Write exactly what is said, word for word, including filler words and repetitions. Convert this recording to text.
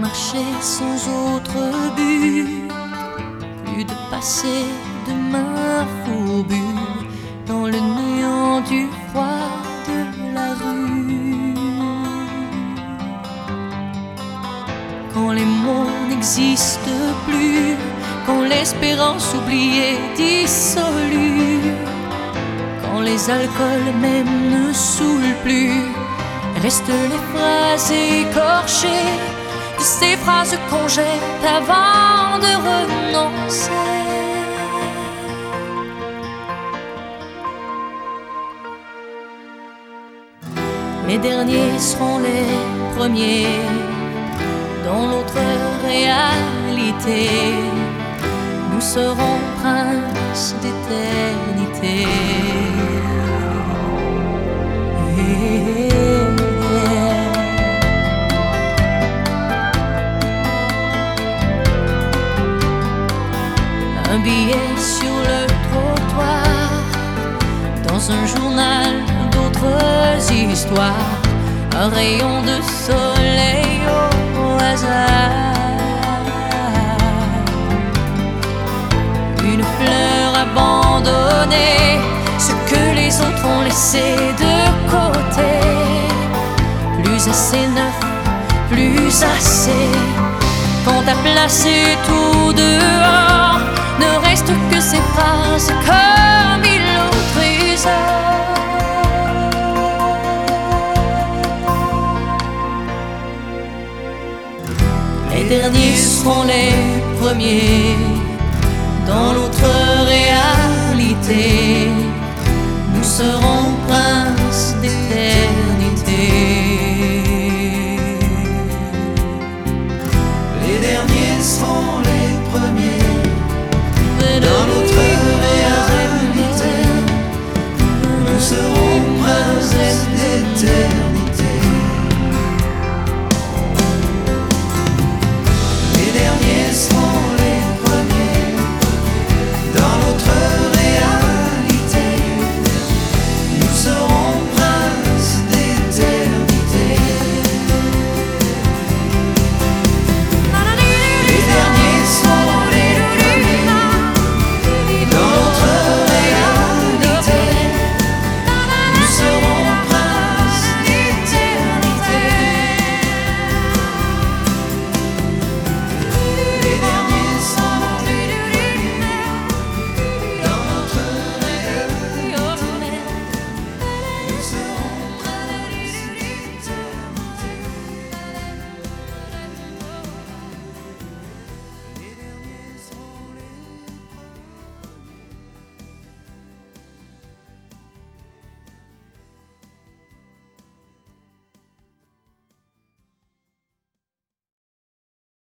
marcher sans autre but, plus de passer de main fourbue dans le néant du froid de la rue. Quand les mots n'existent plus, quand l'espérance oubliée dissolue, quand les alcools même ne saoulent plus, restent les phrases écorchées de ces phrases qu'on jette avant de renoncer. Les derniers seront les premiers dans l'autre réalité. Nous serons princes d'éternité. Un billet sur le trottoir, dans un journal d'autres histoires, un rayon de soleil au hasard, une fleur abandonnée, ce que les autres ont laissé de côté, plus assez neuf, plus assez. Quand t'as placé tout dehors, ne reste que ces phrases comme il au trésor. Les derniers seront les premiers dans l'autre réalité. Nous serons princes d'éternité. Les derniers seront les